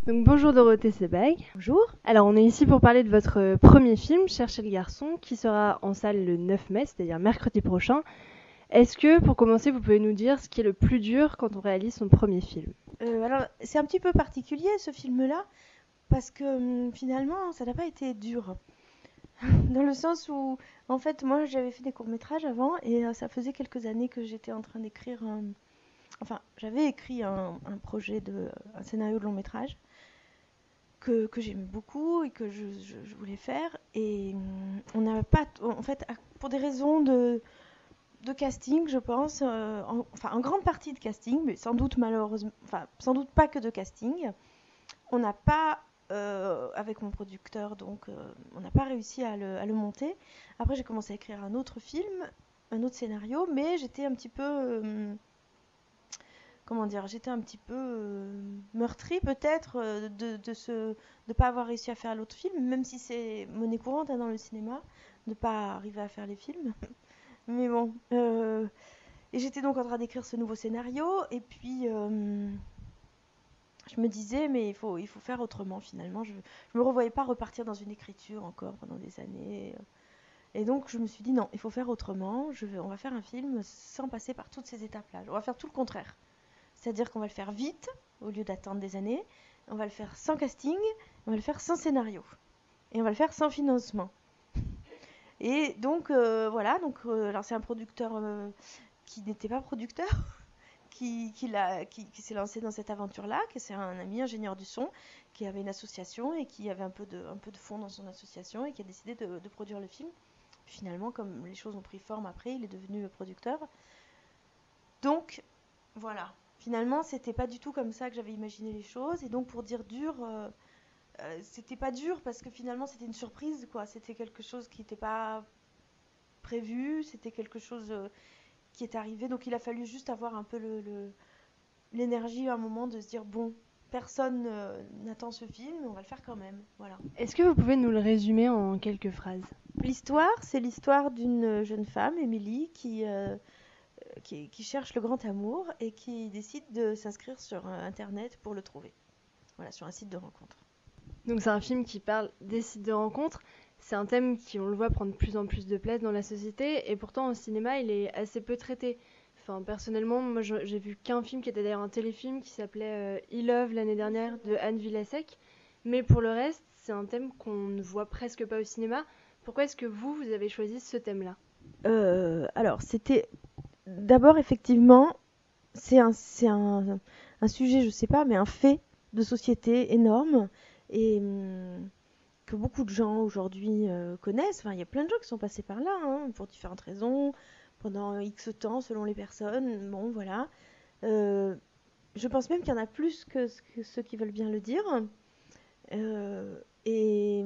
Donc bonjour Dorothée Sebag. Bonjour. Alors on est ici pour parler de votre premier film, Cherchez le garçon, qui sera en salle le 9 mai, c'est-à-dire mercredi prochain. Est-ce que, pour commencer, vous pouvez nous dire ce qui est le plus dur quand on réalise son premier film? Alors, c'est un petit peu particulier ce film-là, parce que finalement, ça n'a pas été dur. Dans le sens où, en fait, moi, j'avais fait des courts-métrages avant, et ça faisait quelques années que j'étais en train d'écrire Enfin, j'avais écrit un projet un scénario de long-métrage que j'aimais beaucoup et que je voulais faire. Et on n'a pas... En fait, pour des raisons de casting, je pense, enfin en grande partie de casting, mais sans doute malheureusement, enfin sans doute pas que de casting, on n'a pas, avec mon producteur, donc on n'a pas réussi à le monter. Après j'ai commencé à écrire un autre film, un autre scénario, mais j'étais un petit peu, comment dire, j'étais un petit peu meurtrie peut-être de pas avoir réussi à faire l'autre film, même si c'est monnaie courante hein, dans le cinéma, de pas arriver à faire les films. Mais bon, et j'étais donc en train d'écrire ce nouveau scénario, et puis je me disais, mais il faut faire autrement finalement. Je me revoyais pas repartir dans une écriture encore pendant des années. Et donc je me suis dit, non, il faut faire autrement. On va faire un film sans passer par toutes ces étapes-là. On va faire tout le contraire. C'est-à-dire qu'on va le faire vite, au lieu d'attendre des années. On va le faire sans casting, on va le faire sans scénario. Et on va le faire sans financement. Et donc voilà, alors c'est un producteur qui n'était pas producteur, qui s'est lancé dans cette aventure-là, que c'est un ami ingénieur du son, qui avait une association et qui avait un peu de fonds dans son association et qui a décidé de produire le film. Finalement, comme les choses ont pris forme après, il est devenu producteur. Donc, voilà. Finalement, c'était pas du tout comme ça que j'avais imaginé les choses. Et donc, pour dire dur, c'était pas dur parce que finalement, c'était une surprise, quoi. C'était quelque chose qui n'était pas prévu, c'était quelque chose qui est arrivé. Donc, il a fallu juste avoir un peu l'énergie à un moment de se dire bon, personne n'attend ce film, mais on va le faire quand même. Voilà. Est-ce que vous pouvez nous le résumer en quelques phrases? L'histoire, c'est l'histoire d'une jeune femme, Émilie, qui cherche le grand amour et qui décide de s'inscrire sur Internet pour le trouver. Voilà, sur un site de rencontre. Donc c'est un film qui parle des sites de rencontres. C'est un thème qui, on le voit, prend de plus en plus de place dans la société et pourtant au cinéma il est assez peu traité. Enfin, personnellement, moi j'ai vu qu'un film qui était d'ailleurs un téléfilm qui s'appelait E-Love l'année dernière de Anne Villasek. Mais pour le reste, c'est un thème qu'on ne voit presque pas au cinéma. Pourquoi est-ce que vous avez choisi ce thème-là? Alors, c'était d'abord effectivement, c'est un sujet, je sais pas, mais un fait de société énorme et que beaucoup de gens aujourd'hui connaissent. Enfin, il y a plein de gens qui sont passés par là, hein, pour différentes raisons, pendant X temps, selon les personnes. Bon, voilà. Euh, je pense même qu'il y en a plus que ceux qui veulent bien le dire. Euh, et,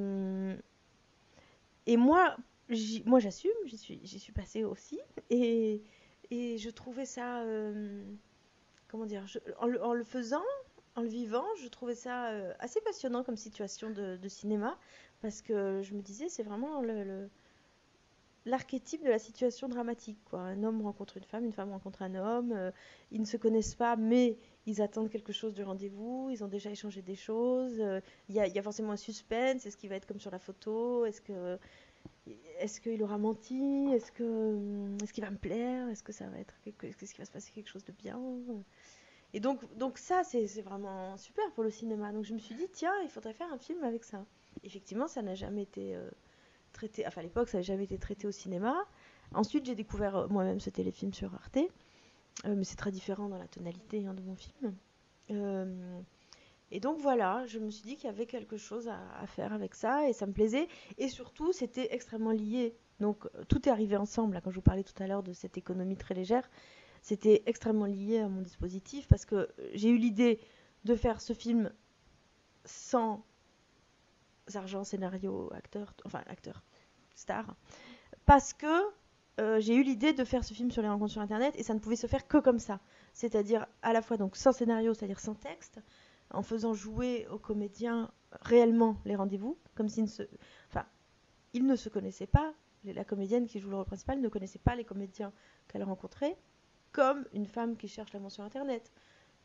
et moi, moi j'assume, j'y suis passée aussi. Et, et je trouvais ça, comment dire, en le faisant, en le vivant, je trouvais ça assez passionnant comme situation de cinéma. Parce que je me disais, c'est vraiment l'archétype de la situation dramatique, quoi. Un homme rencontre une femme rencontre un homme, ils ne se connaissent pas, mais ils attendent quelque chose du rendez-vous, ils ont déjà échangé des choses, il y a forcément un suspense, est-ce qu'il va être comme sur la photo, est-ce qu'il aura menti, est-ce qu'il va me plaire, est-ce que ça va être est-ce qu'il va se passer quelque chose de bien. Et donc ça, c'est vraiment super pour le cinéma. Donc je me suis dit, tiens, il faudrait faire un film avec ça. Effectivement, ça n'a jamais été traité, enfin à l'époque ça n'avait jamais été traité au cinéma. Ensuite j'ai découvert moi-même ce téléfilm sur Arte, mais c'est très différent dans la tonalité hein, de mon film. Euh, et donc voilà, je me suis dit qu'il y avait quelque chose à faire avec ça et ça me plaisait. Et surtout c'était extrêmement lié. Donc tout est arrivé ensemble, là, quand je vous parlais tout à l'heure de cette économie très légère, c'était extrêmement lié à mon dispositif parce que j'ai eu l'idée de faire ce film sans argent, scénario, acteur, enfin acteur, star, parce que j'ai eu l'idée de faire ce film sur les rencontres sur internet et ça ne pouvait se faire que comme ça, c'est-à-dire à la fois donc sans scénario, c'est-à-dire sans texte, en faisant jouer aux comédiens réellement les rendez-vous, comme s'ils ne se, enfin, ils ne se connaissaient pas. La comédienne qui joue le rôle principal ne connaissait pas les comédiens qu'elle rencontrait, comme une femme qui cherche l'amour sur internet.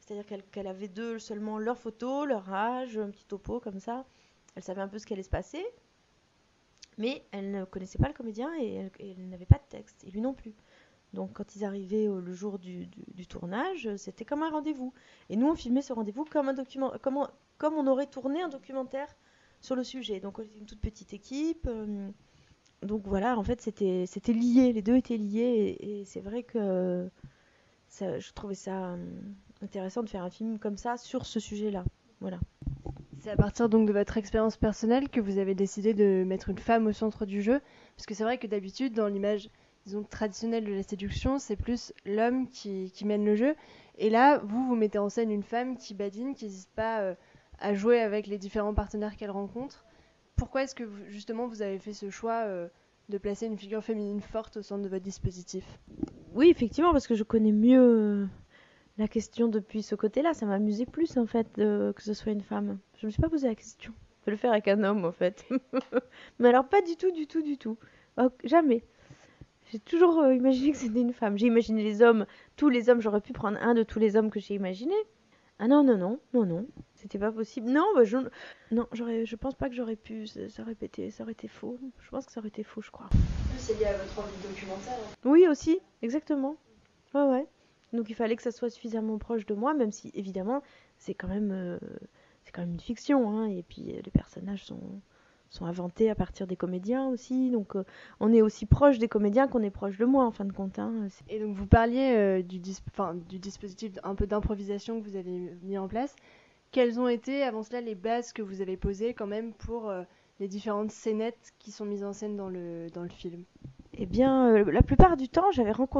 C'est-à-dire qu'elle avait d'eux seulement leurs photos, leur âge, un petit topo comme ça. Elle savait un peu ce qui allait se passer, mais elle ne connaissait pas le comédien et elle n'avait pas de texte, et lui non plus. Donc quand ils arrivaient le jour du tournage, c'était comme un rendez-vous. Et nous, on filmait ce rendez-vous comme comme on aurait tourné un documentaire sur le sujet. Donc on était une toute petite équipe. Donc voilà, en fait, c'était lié. Les deux étaient liés. Et c'est vrai que je trouvais ça intéressant de faire un film comme ça sur ce sujet-là. Voilà. C'est à partir donc de votre expérience personnelle que vous avez décidé de mettre une femme au centre du jeu. Parce que c'est vrai que d'habitude, dans l'image, disons, traditionnelle de la séduction, c'est plus l'homme qui mène le jeu. Et là, vous mettez en scène une femme qui badine, qui n'hésite pas à jouer avec les différents partenaires qu'elle rencontre. Pourquoi est-ce que justement vous avez fait ce choix de placer une figure féminine forte au centre de votre dispositif? Oui, effectivement, parce que je connais mieux la question depuis ce côté-là. Ça m'amusait plus, en fait, que ce soit une femme. Je me suis pas posé la question. Je peux le faire avec un homme, en fait. Mais alors, pas du tout, du tout, du tout. Oh, jamais. J'ai toujours imaginé que c'était une femme. J'ai imaginé les hommes, tous les hommes, j'aurais pu prendre un de tous les hommes que j'ai imaginés. Ah non, non, non, non, non, c'était pas possible. Non, non, je pense pas que j'aurais pu, ça aurait été faux. Je pense que ça aurait été faux, je crois. C'est lié à votre envie de documentaire. Oui, aussi, exactement. Ouais, ouais. Donc il fallait que ça soit suffisamment proche de moi, même si, évidemment, c'est quand même une fiction, hein, et puis les personnages sont inventés à partir des comédiens aussi, donc on est aussi proche des comédiens qu'on est proche de moi, en fin de compte. Hein. Et donc vous parliez du dispositif un peu d'improvisation que vous avez mis en place. Quelles ont été avant cela les bases que vous avez posées quand même pour les différentes scénettes qui sont mises en scène dans le film? Eh bien, la plupart du temps,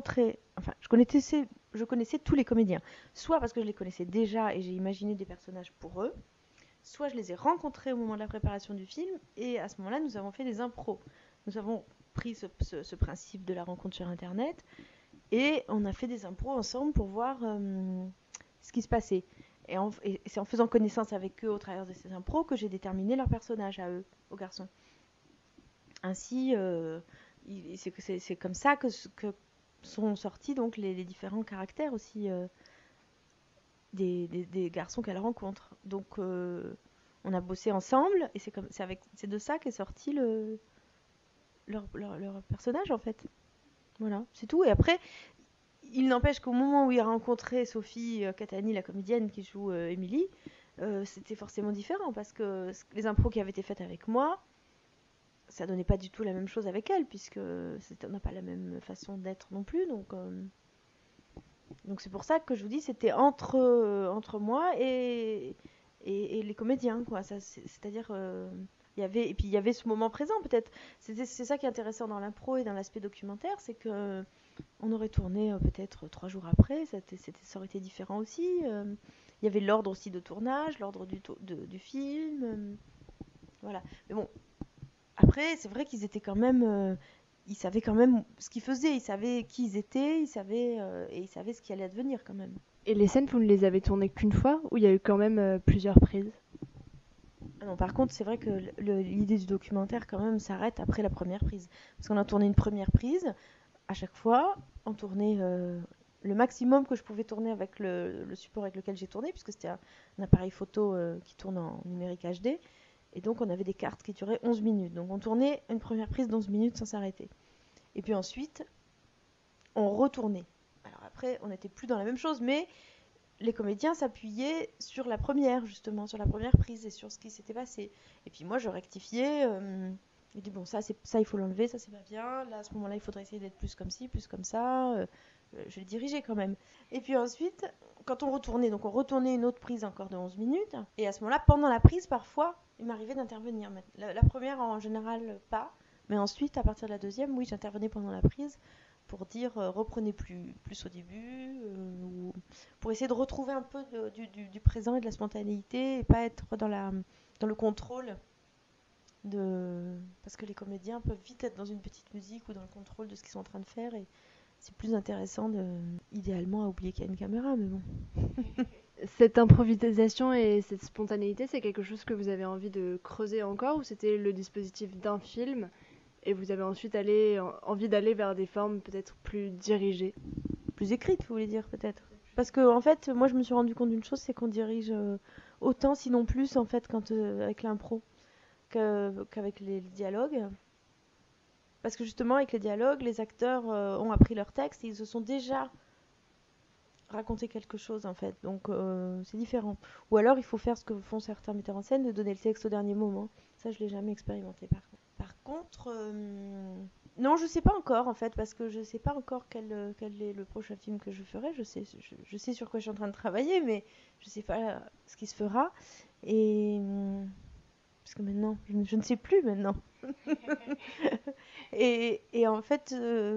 je connaissais tous les comédiens. Soit parce que je les connaissais déjà et j'ai imaginé des personnages pour eux, soit je les ai rencontrés au moment de la préparation du film, et à ce moment-là, nous avons fait des impros. Nous avons pris ce principe de la rencontre sur Internet, et on a fait des impros ensemble pour voir ce qui se passait. Et c'est en faisant connaissance avec eux au travers de ces impros que j'ai déterminé leur personnage à eux, aux garçons. Ainsi, c'est comme ça que sont sortis donc les différents caractères aussi des garçons qu'elle rencontre. Donc on a bossé ensemble et c'est de ça qu'est sorti leur personnage en fait. Voilà, c'est tout. Et après, il n'empêche qu'au moment où il a rencontré Sophie Catani, la comédienne qui joue Émilie, c'était forcément différent parce que les impros qui avaient été faites avec moi, ça donnait pas du tout la même chose avec elle puisque on n'a pas la même façon d'être non plus. Donc c'est pour ça que je vous dis c'était entre moi et les comédiens quoi. C'est-à-dire il y avait ce moment présent peut-être. C'est ça qui est intéressant dans l'impro et dans l'aspect documentaire, c'est que on aurait tourné peut-être 3 jours après, ça aurait été différent aussi. Il y avait l'ordre aussi de tournage, l'ordre du film. Voilà. Mais bon, après, c'est vrai qu'ils étaient quand même. Ils savaient quand même ce qu'ils faisaient, ils savaient qui ils étaient, et ils savaient ce qui allait advenir quand même. Et les scènes, vous ne les avez tournées qu'une fois ou il y a eu quand même plusieurs prises? Ah non, par contre, c'est vrai que l'idée du documentaire quand même s'arrête après la première prise. Parce qu'on a tourné une première prise, à chaque fois, on tournait le maximum que je pouvais tourner avec le support avec lequel j'ai tourné, puisque c'était un appareil photo qui tourne en numérique HD. Et donc, on avait des cartes qui duraient 11 minutes. Donc, on tournait une première prise d'11 minutes sans s'arrêter. Et puis ensuite, on retournait. Alors après, on n'était plus dans la même chose, mais les comédiens s'appuyaient sur la première, justement, sur la première prise et sur ce qui s'était passé. Et puis moi, je rectifiais. Je dis, bon, ça, il faut l'enlever, ça, c'est pas bien. Là, à ce moment-là, il faudrait essayer d'être plus comme ci, plus comme ça. Je les dirigeais quand même. Et puis ensuite, quand on retournait, donc on retournait une autre prise encore de 11 minutes. Et à ce moment-là, pendant la prise, parfois, il m'arrivait d'intervenir. La première, en général, pas. Mais ensuite, à partir de la deuxième, oui, j'intervenais pendant la prise pour dire reprenez plus au début, ou pour essayer de retrouver un peu du présent et de la spontanéité et pas être dans le contrôle parce que les comédiens peuvent vite être dans une petite musique ou dans le contrôle de ce qu'ils sont en train de faire et c'est plus intéressant idéalement à oublier qu'il y a une caméra, mais bon. Cette improvisation et cette spontanéité, c'est quelque chose que vous avez envie de creuser encore ou c'était le dispositif d'un film et vous avez ensuite envie d'aller vers des formes peut-être plus dirigées? Plus écrites, vous voulez dire peut-être? Parce que en fait, moi je me suis rendu compte d'une chose, c'est qu'on dirige autant, sinon plus, en fait, quand avec l'impro qu'avec les dialogues. Parce que justement, avec les dialogues, les acteurs ont appris leur texte et ils se sont déjà raconté quelque chose, en fait. Donc c'est différent. Ou alors il faut faire ce que font certains metteurs en scène, de donner le texte au dernier moment. Ça, je l'ai jamais expérimenté par contre. Par contre, non, je sais pas encore en fait, parce que je sais pas encore quel est le prochain film que je ferai. Je sais sur quoi je suis en train de travailler, mais je sais pas ce qui se fera. Et parce que maintenant, je ne sais plus maintenant. Et en fait,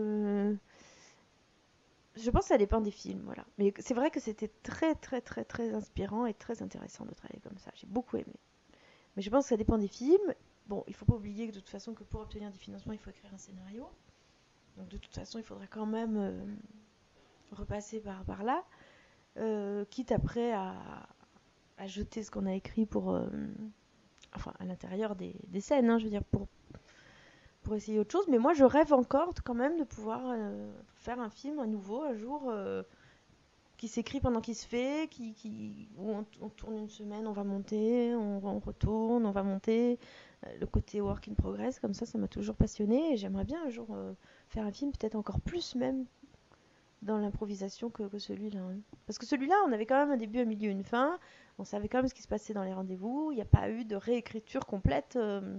je pense que ça dépend des films, voilà. Mais c'est vrai que c'était très, très, très, très inspirant et très intéressant de travailler comme ça. J'ai beaucoup aimé. Mais je pense que ça dépend des films. Bon, il faut pas oublier que de toute façon, que pour obtenir des financements, il faut écrire un scénario. Donc de toute façon, il faudra quand même repasser par là, quitte après à jeter ce qu'on a écrit pour, enfin, à l'intérieur des scènes, hein, je veux dire, pour essayer autre chose. Mais moi, je rêve encore quand même de pouvoir faire un film à nouveau un jour qui s'écrit pendant qu'il se fait, où on tourne une semaine, on va monter, on retourne, on va monter. Le côté work in progress, comme ça m'a toujours passionné et j'aimerais bien un jour faire un film, peut-être encore plus même dans l'improvisation que celui-là, hein. Parce que celui-là, on avait quand même un début, un milieu, une fin. On savait quand même ce qui se passait dans les rendez-vous. Il n'y a pas eu de réécriture complète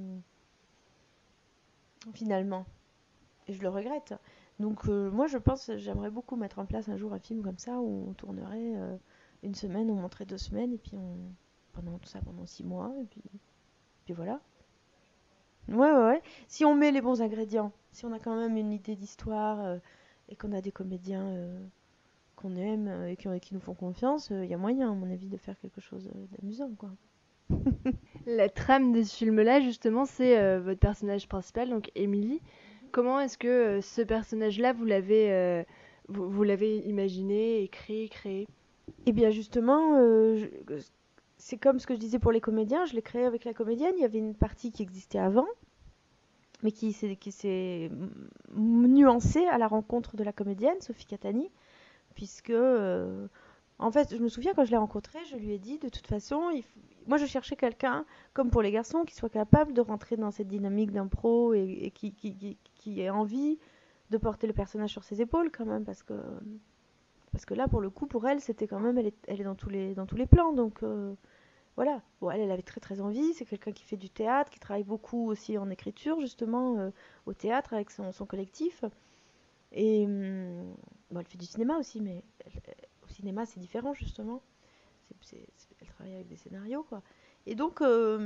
finalement. Et je le regrette. Donc moi je pense, j'aimerais beaucoup mettre en place un jour un film comme ça où on tournerait une semaine, on montrait 2 semaines et puis pendant tout ça pendant 6 mois et puis voilà. Ouais, ouais, ouais. Si on met les bons ingrédients, si on a quand même une idée d'histoire et qu'on a des comédiens qu'on aime et qui nous font confiance, il y a moyen à mon avis de faire quelque chose d'amusant quoi. La trame de ce film-là, justement, c'est votre personnage principal, donc Emily. Comment est-ce que ce personnage-là, vous l'avez imaginé, écrit, créé? Et bien justement, c'est comme ce que je disais pour les comédiens, je l'ai créé avec la comédienne, il y avait une partie qui existait avant mais qui s'est nuancée à la rencontre de la comédienne, Sophie Catani, puisque, en fait, je me souviens quand je l'ai rencontrée, je lui ai dit, de toute façon, moi je cherchais quelqu'un, comme pour les garçons, qui soit capable de rentrer dans cette dynamique d'impro et qui ait envie de porter le personnage sur ses épaules quand même, parce que là, pour le coup, pour elle, c'était quand même, elle est dans tous les plans, donc voilà. Bon, elle avait très très envie. C'est quelqu'un qui fait du théâtre, qui travaille beaucoup aussi en écriture, justement, au théâtre avec son collectif. Et bon, elle fait du cinéma aussi, mais au cinéma, c'est différent, justement. Elle travaille avec des scénarios, quoi. Et donc,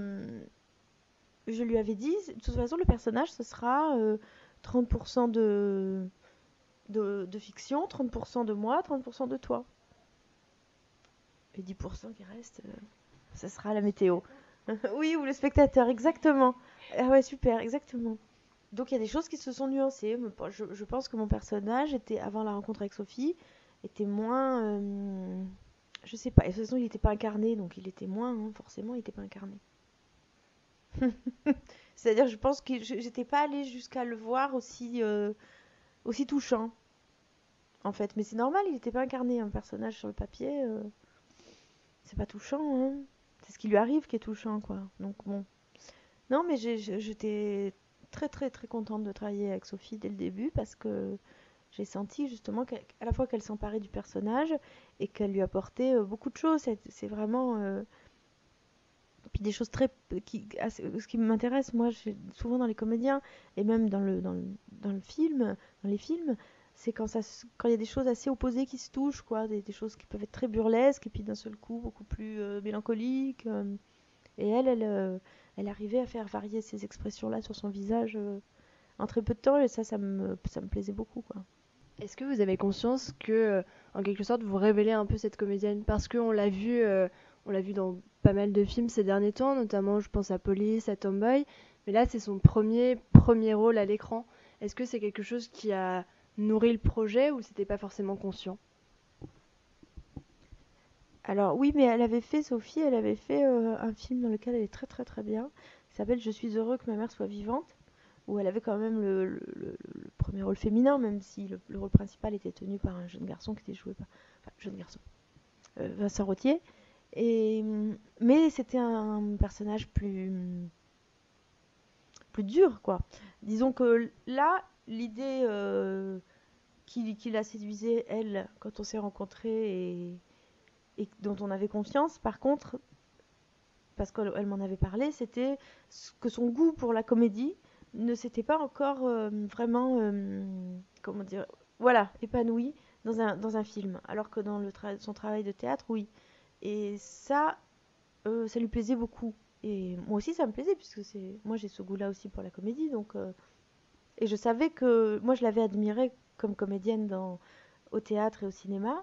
je lui avais dit, de toute façon, le personnage, ce sera 30% de fiction, 30% de moi, 30% de toi. Et 10% qui reste, ce sera la météo. Oui, ou le spectateur, exactement. Ah ouais, super, exactement. Donc il y a des choses qui se sont nuancées. Je pense que mon personnage était, avant la rencontre avec Sophie, était moins... je sais pas, et de toute façon il n'était pas incarné, donc il était moins, hein, forcément il n'était pas incarné. C'est-à-dire, je pense que j'étais pas allée jusqu'à le voir aussi touchant, en fait. Mais c'est normal, il n'était pas incarné, un personnage sur le papier, c'est pas touchant, hein. C'est ce qui lui arrive qui est touchant, quoi. Donc bon. Non, mais j'étais très très très contente de travailler avec Sophie dès le début parce que j'ai senti justement qu'à la fois qu'elle s'emparait du personnage et qu'elle lui apportait beaucoup de choses. C'est vraiment puis des choses ce qui m'intéresse moi souvent dans les comédiens et même dans le film, dans les films, c'est quand il y a des choses assez opposées qui se touchent quoi, des choses qui peuvent être très burlesques et puis d'un seul coup beaucoup plus mélancoliques. Et elle arrivait à faire varier ces expressions-là sur son visage en très peu de temps, et ça me plaisait beaucoup, quoi. Est-ce que vous avez conscience que, en quelque sorte, vous révélez un peu cette comédienne? Parce qu'on on l'a vu dans pas mal de films ces derniers temps, notamment je pense à Police, à Tomboy, mais là c'est son premier rôle à l'écran. Est-ce que c'est quelque chose qui a nourri le projet ou c'était pas forcément conscient? Alors oui, mais Sophie, elle avait fait un film dans lequel elle est très très très bien, qui s'appelle Je suis heureux que ma mère soit vivante, où elle avait quand même le premier rôle féminin, même si le rôle principal était tenu par un jeune garçon qui était joué par... Enfin, jeune garçon. Vincent Rottier. Mais c'était un personnage plus dur, quoi. Disons que là, l'idée qui la séduisait, elle, quand on s'est rencontrés et dont on avait confiance, par contre, parce qu'elle m'en avait parlé, c'était que son goût pour la comédie ne s'était pas encore vraiment, comment dire, voilà, épanoui dans un film, alors que dans son travail de théâtre, oui. Et ça lui plaisait beaucoup. Et moi aussi, ça me plaisait, puisque moi j'ai ce goût-là aussi pour la comédie, donc et je savais que moi je l'avais admirée comme comédienne au théâtre et au cinéma,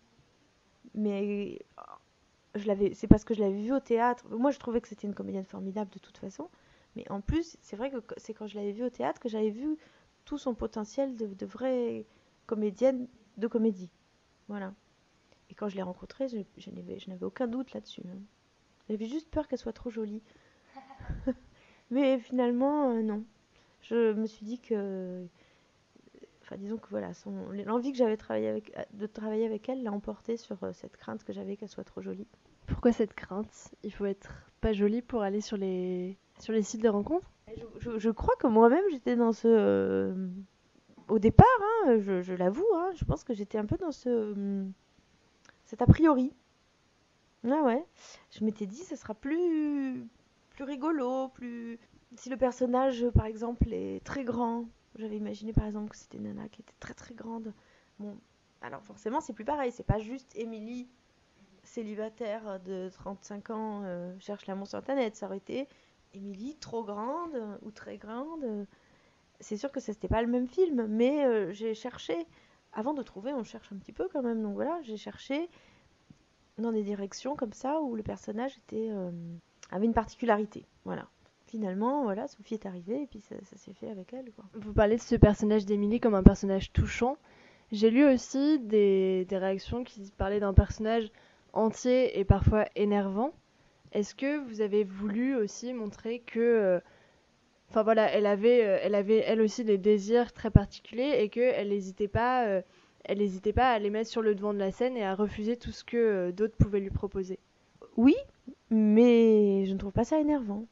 mais c'est parce que je l'avais vue au théâtre. Moi je trouvais que c'était une comédienne formidable de toute façon, mais en plus c'est vrai que c'est quand je l'avais vue au théâtre que j'avais vu tout son potentiel de vraie comédienne de comédie. Voilà. Et quand je l'ai rencontrée, je n'avais aucun doute là-dessus, hein. J'avais juste peur qu'elle soit trop jolie. Mais finalement, non. Je me suis dit que enfin disons que voilà, l'envie que j'avais de travailler avec elle l'a emporté sur cette crainte que j'avais qu'elle soit trop jolie. Pourquoi cette crainte? Il faut être pas jolie pour aller sur les sites de rencontres? Je crois que moi-même j'étais dans au départ, hein, je l'avoue, hein, je pense que j'étais un peu dans cet a priori. Ah ouais, je m'étais dit ça sera plus rigolo, plus... Si le personnage, par exemple, est très grand, j'avais imaginé par exemple que c'était une nana qui était très très grande. Bon, alors forcément c'est plus pareil, c'est pas juste Émilie, célibataire de 35 ans, cherche l'amour sur internet. Ça aurait été Émilie trop grande ou très grande. C'est sûr que c'était pas le même film, mais j'ai cherché, avant de trouver, on cherche un petit peu quand même, donc voilà, j'ai cherché dans des directions comme ça où le personnage avait une particularité. Voilà. Finalement, voilà, Sophie est arrivée et puis ça s'est fait avec elle, quoi. Vous parlez de ce personnage d'Émilie comme un personnage touchant. J'ai lu aussi des réactions qui parlaient d'un personnage entier et parfois énervant. Est-ce que vous avez voulu aussi montrer que, enfin voilà, elle avait elle aussi des désirs très particuliers et elle n'hésitait pas à les mettre sur le devant de la scène et à refuser tout ce que d'autres pouvaient lui proposer. Oui, mais je ne trouve pas ça énervant.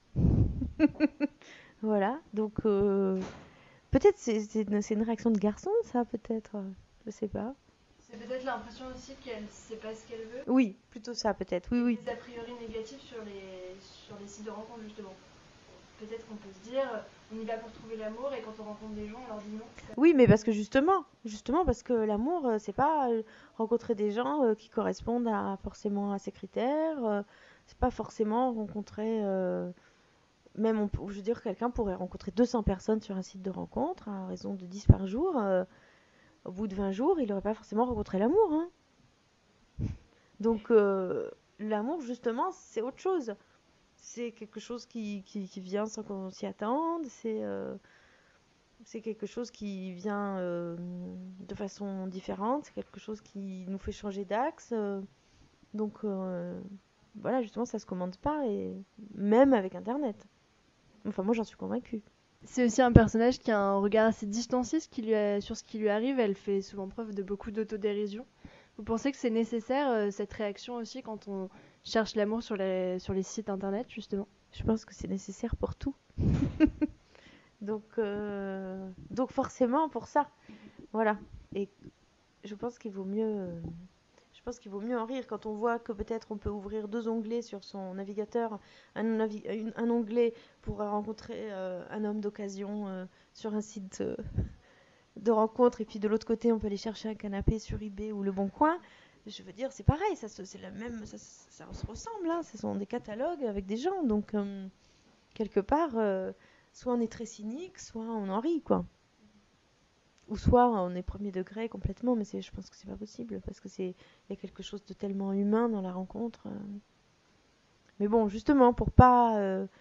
Voilà, donc peut-être c'est une réaction de garçon, ça, peut-être. Je sais pas. C'est peut-être l'impression aussi qu'elle ne sait pas ce qu'elle veut. Oui, plutôt ça, peut-être. Oui, oui. Des a priori négatifs sur les sites de rencontres, justement. Peut-être qu'on peut se dire, on y va pour trouver l'amour et quand on rencontre des gens, on leur dit non. Oui, mais parce que justement parce que l'amour, c'est pas rencontrer des gens qui correspondent forcément à ses critères. C'est pas forcément rencontrer. Même, je veux dire, quelqu'un pourrait rencontrer 200 personnes sur un site de rencontre à raison de 10 par jour. Au bout de 20 jours, il n'aurait pas forcément rencontré l'amour, hein. Donc, l'amour, justement, c'est autre chose. C'est quelque chose qui vient sans qu'on s'y attende. C'est quelque chose qui vient de façon différente. C'est quelque chose qui nous fait changer d'axe. Donc, voilà, justement, ça se commande pas. Et même avec Internet. Enfin, moi, j'en suis convaincue. C'est aussi un personnage qui a un regard assez distancié sur ce qui lui arrive. Elle fait souvent preuve de beaucoup d'autodérision. Vous pensez que c'est nécessaire, cette réaction aussi, quand on cherche l'amour sur les sites internet, justement? Je pense que c'est nécessaire pour tout. Donc forcément pour ça. Voilà. Et je pense qu'il vaut mieux... Je pense qu'il vaut mieux en rire quand on voit que peut-être on peut ouvrir 2 onglets sur son navigateur, un onglet pour rencontrer un homme d'occasion sur un site de rencontre, et puis de l'autre côté on peut aller chercher un canapé sur eBay ou Le Bon Coin. Je veux dire, c'est pareil, c'est la même, ça se ressemble, hein, ce sont des catalogues avec des gens, donc quelque part, soit on est très cynique, soit on en rit, quoi. Ou soit on est premier degré complètement, mais je pense que c'est pas possible parce que il y a quelque chose de tellement humain dans la rencontre. Mais bon, justement, pour pas,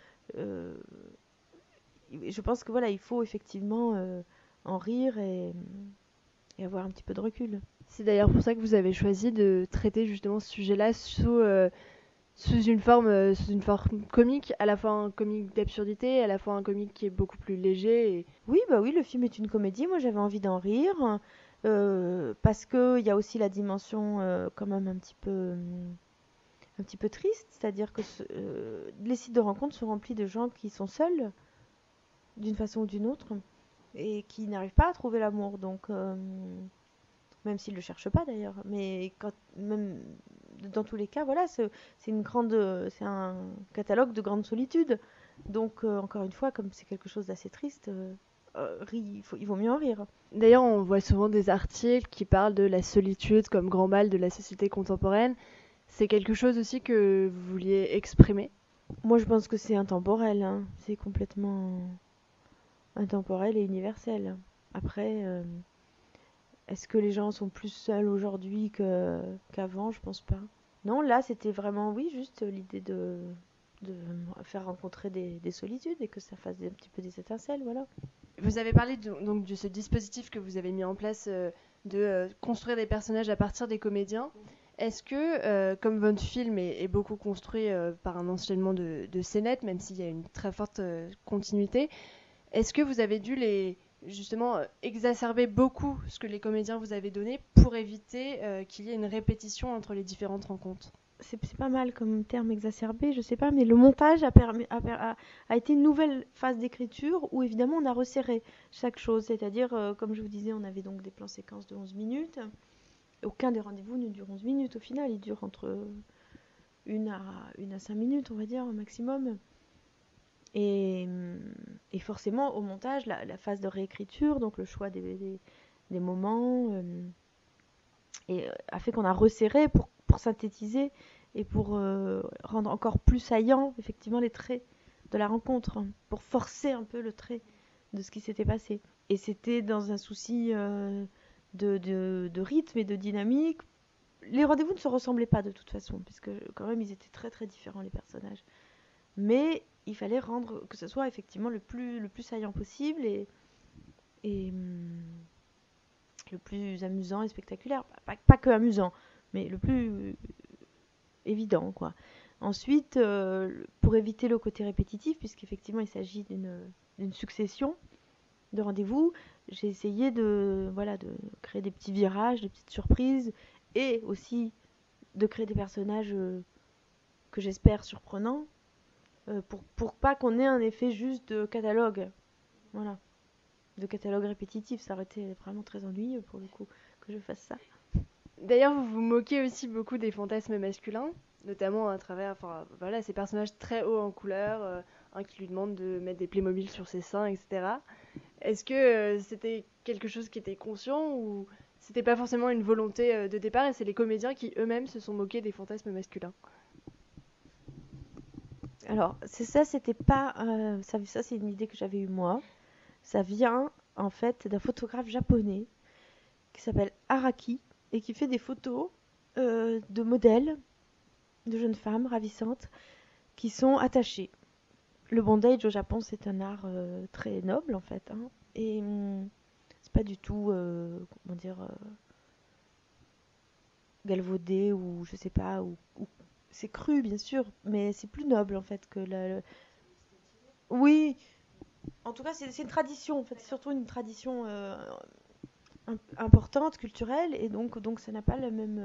je pense que voilà, il faut effectivement en rire et avoir un petit peu de recul. C'est d'ailleurs pour ça que vous avez choisi de traiter justement ce sujet-là sous une forme comique, à la fois un comique d'absurdité, à la fois un comique qui est beaucoup plus léger. Et... Oui, bah oui, le film est une comédie. Moi, j'avais envie d'en rire parce que il y a aussi la dimension quand même un petit peu triste, c'est-à-dire que les sites de rencontres sont remplis de gens qui sont seuls d'une façon ou d'une autre et qui n'arrivent pas à trouver l'amour. Donc, même s'ils le cherchent pas d'ailleurs, mais même dans tous les cas, voilà, c'est un catalogue de grande solitude. Donc, encore une fois, comme c'est quelque chose d'assez triste, il vaut mieux en rire. D'ailleurs, on voit souvent des articles qui parlent de la solitude comme grand mal de la société contemporaine. C'est quelque chose aussi que vous vouliez exprimer. Moi, je pense que c'est intemporel, hein. C'est complètement intemporel et universel. Après, est-ce que les gens sont plus seuls aujourd'hui qu'avant? Je pense pas. Non, là, c'était vraiment, oui, juste l'idée de faire rencontrer des solitudes et que ça fasse un petit peu des étincelles, voilà. Vous avez parlé donc de ce dispositif que vous avez mis en place de construire des personnages à partir des comédiens. Est-ce que, comme votre film est beaucoup construit par un enchaînement de scénettes, même s'il y a une très forte continuité, est-ce que vous avez dû justement exacerber beaucoup ce que les comédiens vous avaient donné pour éviter qu'il y ait une répétition entre les différentes rencontres? C'est pas mal comme terme exacerbé, je sais pas, mais le montage a été une nouvelle phase d'écriture où évidemment on a resserré chaque chose. C'est-à-dire, comme je vous disais, on avait donc des plans séquences de 11 minutes. Aucun des rendez-vous ne dure 11 minutes au final, il dure entre une à 5 minutes, on va dire, au maximum. Et, et forcément, au montage, la phase de réécriture, donc le choix des moments, a fait qu'on a resserré pour synthétiser et pour rendre encore plus saillants, effectivement, les traits de la rencontre, hein, pour forcer un peu le trait de ce qui s'était passé. Et c'était dans un souci de rythme et de dynamique. Les rendez-vous ne se ressemblaient pas de toute façon, puisque quand même ils étaient très très différents les personnages. Mais il fallait rendre que ce soit effectivement le plus saillant possible et le plus amusant et spectaculaire. Pas que amusant, mais le plus évident, quoi. Ensuite, pour éviter le côté répétitif, puisqu'effectivement il s'agit d'une succession de rendez-vous, j'ai essayé voilà, de créer des petits virages, des petites surprises, et aussi de créer des personnages que j'espère surprenants, pour pas qu'on ait un effet juste de catalogue. Voilà. De catalogue répétitif, ça aurait été vraiment très ennuyeux pour le coup que je fasse ça. D'ailleurs, vous vous moquez aussi beaucoup des fantasmes masculins, notamment à travers voilà, ces personnages très hauts en couleur, un qui lui demande de mettre des Playmobil sur ses seins, etc. Est-ce que c'était quelque chose qui était conscient ou c'était pas forcément une volonté de départ et c'est les comédiens qui eux-mêmes se sont moqués des fantasmes masculins? Alors, c'était pas. Ça c'est une idée que j'avais eue moi. Ça vient en fait d'un photographe japonais qui s'appelle Araki et qui fait des photos de modèles, de jeunes femmes ravissantes qui sont attachées. Le bondage au Japon, c'est un art très noble en fait, hein, et c'est pas du tout, comment dire, galvaudé ou je sais pas, ou c'est cru bien sûr, mais c'est plus noble en fait que Oui, en tout cas c'est une tradition, en fait, c'est surtout une tradition importante, culturelle, et donc ça n'a pas le même,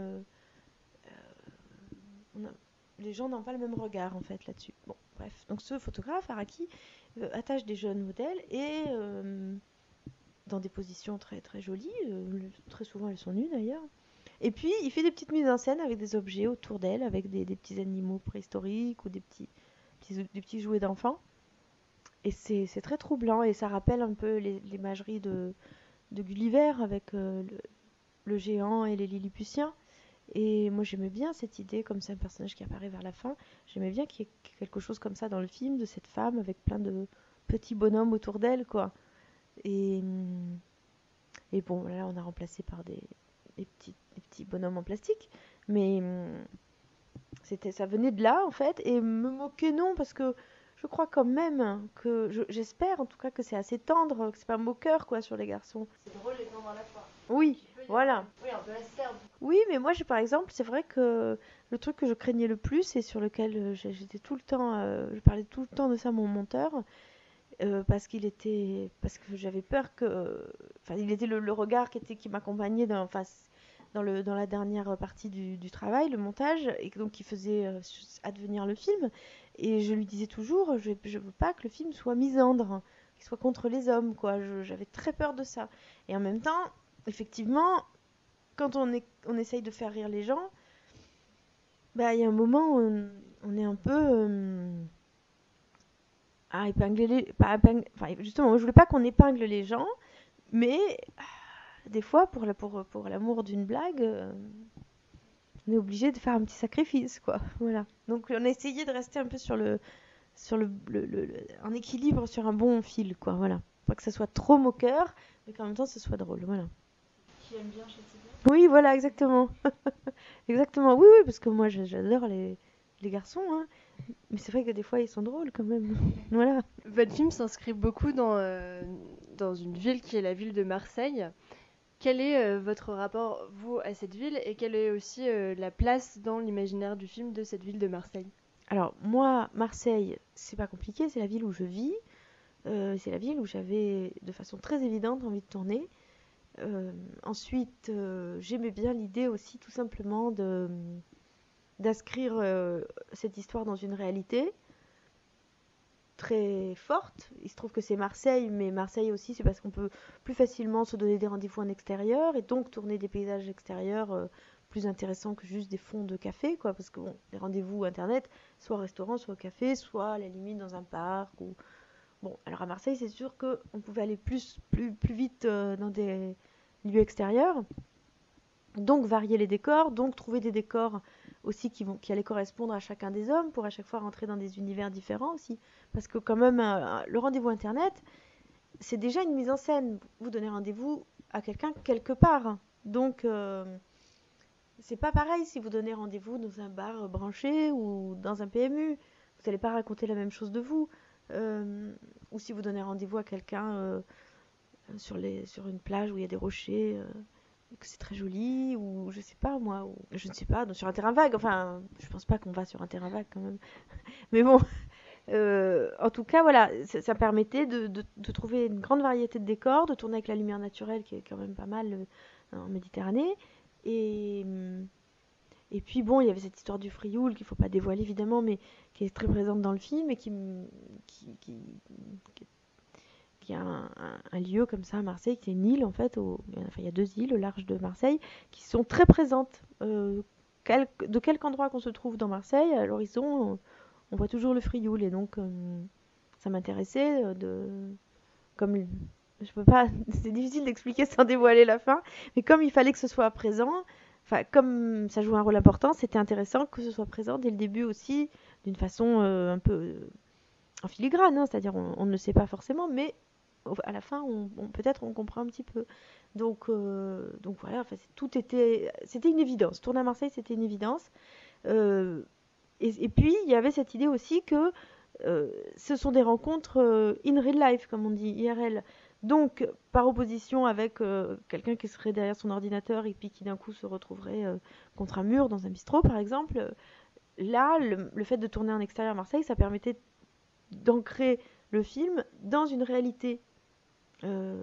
on a- les gens n'ont pas le même regard en fait là-dessus. Bon, bref, donc ce photographe Araki attache des jeunes modèles et dans des positions très très jolies, très souvent elles sont nues d'ailleurs. Et puis il fait des petites mises en scène avec des objets autour d'elle, avec des petits animaux préhistoriques ou des petits jouets d'enfants. Et c'est très troublant et ça rappelle un peu l'imagerie de Gulliver avec le géant et les Lilliputiens. Et moi j'aimais bien cette idée, comme c'est un personnage qui apparaît vers la fin, j'aimais bien qu'il y ait quelque chose comme ça dans le film, de cette femme avec plein de petits bonhommes autour d'elle, quoi. Et, et bon, là on a remplacé par des petits bonhommes en plastique, mais ça venait de là en fait, et me moquer non, parce que je crois quand même j'espère en tout cas que c'est assez tendre, que c'est pas moqueur quoi sur les garçons. C'est drôle les tendre à la fois. Oui, Voilà. Oui, un peu acerbe. Oui, mais moi, par exemple, c'est vrai que le truc que je craignais le plus et sur lequel j'étais tout le temps, je parlais tout le temps de ça à mon monteur, parce que j'avais peur que, enfin, il était le regard qui m'accompagnait enfin, dans la dernière partie du travail, le montage, et donc qui faisait advenir le film. Et je lui disais toujours, je veux pas que le film soit misandre, qu'il soit contre les hommes, quoi. J'avais très peur de ça. Et en même temps, effectivement, quand on essaye de faire rire les gens, bah, il y a un moment où on est un peu à épingler enfin, justement, je voulais pas qu'on épingle les gens, mais des fois, pour l'amour d'une blague, on est obligé de faire un petit sacrifice, quoi. Voilà. Donc, on a essayé de rester un peu en équilibre sur un bon fil, quoi. Voilà. Pas que ça soit trop moqueur, mais qu'en même temps, ce soit drôle. Voilà. Qui aime bien chez Sylvia. Oui, voilà, exactement. Exactement. Oui, oui, parce que moi, j'adore les garçons, hein. Mais c'est vrai que des fois, ils sont drôles quand même. Voilà. Votre film s'inscrit beaucoup dans une ville qui est la ville de Marseille. Quel est votre rapport, vous, à cette ville et quelle est aussi la place dans l'imaginaire du film de cette ville de Marseille? Alors, moi, Marseille, c'est pas compliqué, c'est la ville où je vis. C'est la ville où j'avais de façon très évidente envie de tourner. Ensuite, j'aimais bien l'idée aussi tout simplement d'inscrire cette histoire dans une réalité très forte. Il se trouve que c'est Marseille, mais Marseille aussi, c'est parce qu'on peut plus facilement se donner des rendez-vous en extérieur et donc tourner des paysages extérieurs plus intéressants que juste des fonds de café, quoi. Parce que bon, les rendez-vous internet, soit au restaurant, soit au café, soit à la limite dans un parc ou bon, alors à Marseille, c'est sûr qu'on pouvait aller plus vite dans des lieux extérieurs, donc varier les décors, donc trouver des décors aussi qui allaient correspondre à chacun des hommes pour à chaque fois rentrer dans des univers différents aussi. Parce que quand même, le rendez-vous Internet, c'est déjà une mise en scène. Vous donnez rendez-vous à quelqu'un quelque part. Donc, c'est pas pareil si vous donnez rendez-vous dans un bar branché ou dans un PMU. Vous n'allez pas raconter la même chose de vous. Euh, ou si vous donnez rendez-vous à quelqu'un sur une plage où il y a des rochers, que c'est très joli, ou je sais pas moi, ou je ne sais pas, sur un terrain vague. Enfin, je pense pas qu'on va sur un terrain vague quand même. Mais bon, en tout cas, voilà, ça permettait de trouver une grande variété de décors, de tourner avec la lumière naturelle qui est quand même pas mal en Méditerranée. Et, et puis bon, il y avait cette histoire du Frioul qu'il ne faut pas dévoiler évidemment, mais qui est très présente dans le film et qui qui est un lieu comme ça à Marseille, qui est une île en fait, enfin il y a deux îles au large de Marseille, qui sont très présentes. De quelque endroit qu'on se trouve dans Marseille, à l'horizon, on voit toujours le Frioul. Et donc, ça m'intéressait comme je peux pas, c'est difficile d'expliquer sans dévoiler la fin, mais comme il fallait que ce soit présent, enfin comme ça joue un rôle important, c'était intéressant que ce soit présent dès le début aussi, d'une façon un peu en filigrane, hein, c'est-à-dire on ne le sait pas forcément, mais à la fin, peut-être on comprend un petit peu. Donc voilà, enfin, c'était une évidence. Tourner à Marseille, c'était une évidence. Euh, et puis, il y avait cette idée aussi que ce sont des rencontres in real life, comme on dit, IRL. Donc, par opposition avec quelqu'un qui serait derrière son ordinateur et puis qui d'un coup se retrouverait contre un mur dans un bistrot, par exemple, là, le fait de tourner en extérieur à Marseille, ça permettait d'ancrer le film dans une réalité euh,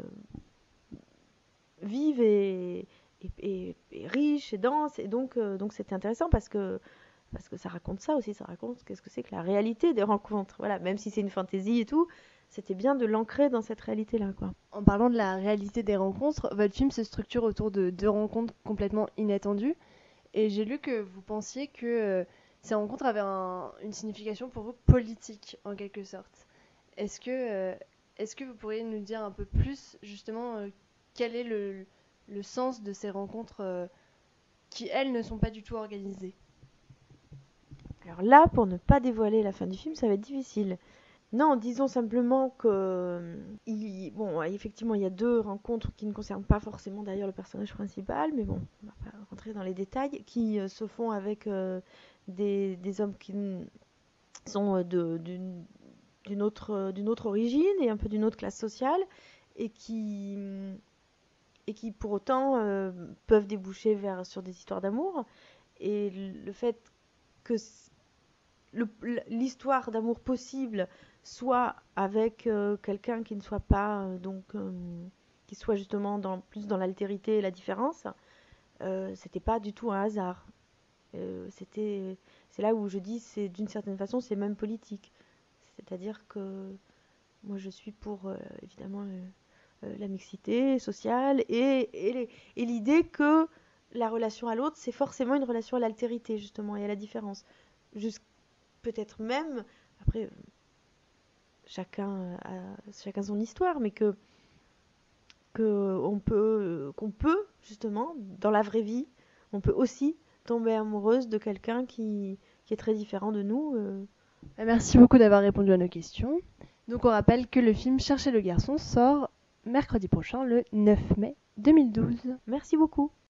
vive et riche et dense. Et donc c'était intéressant parce que ça raconte ça aussi, ça raconte qu'est-ce que c'est que la réalité des rencontres. Voilà, même si c'est une fantaisie et tout, c'était bien de l'ancrer dans cette réalité-là, quoi. En parlant de la réalité des rencontres, votre film se structure autour de deux rencontres complètement inattendues. Et j'ai lu que vous pensiez que ces rencontres avaient une signification pour vous politique, en quelque sorte. Est-ce que, euh, est-ce que vous pourriez nous dire un peu plus, justement, quel est le sens de ces rencontres qui, elles, ne sont pas du tout organisées? Alors là, pour ne pas dévoiler la fin du film, ça va être difficile. Non, disons simplement que bon, ouais, effectivement, il y a deux rencontres qui ne concernent pas forcément d'ailleurs le personnage principal, mais bon, on va pas rentrer dans les détails, qui se font avec des hommes qui sont d'une autre origine et un peu d'une autre classe sociale et et qui pour autant peuvent déboucher sur des histoires d'amour. Et le fait que l'histoire d'amour possible soit avec quelqu'un qui ne soit pas qui soit justement plus dans l'altérité et la différence, c'était pas du tout un hasard. C'est là où je dis, c'est d'une certaine façon, c'est même politique. C'est-à-dire que moi, je suis pour évidemment la mixité sociale et l'idée que la relation à l'autre, c'est forcément une relation à l'altérité justement et à la différence. Peut-être même, après, chacun son histoire, mais qu'on peut justement dans la vraie vie, on peut aussi tomber amoureuse de quelqu'un qui est très différent de nous. Merci beaucoup d'avoir répondu à nos questions. Donc on rappelle que le film Chercher le garçon sort mercredi prochain, le 9 mai 2012. Merci beaucoup.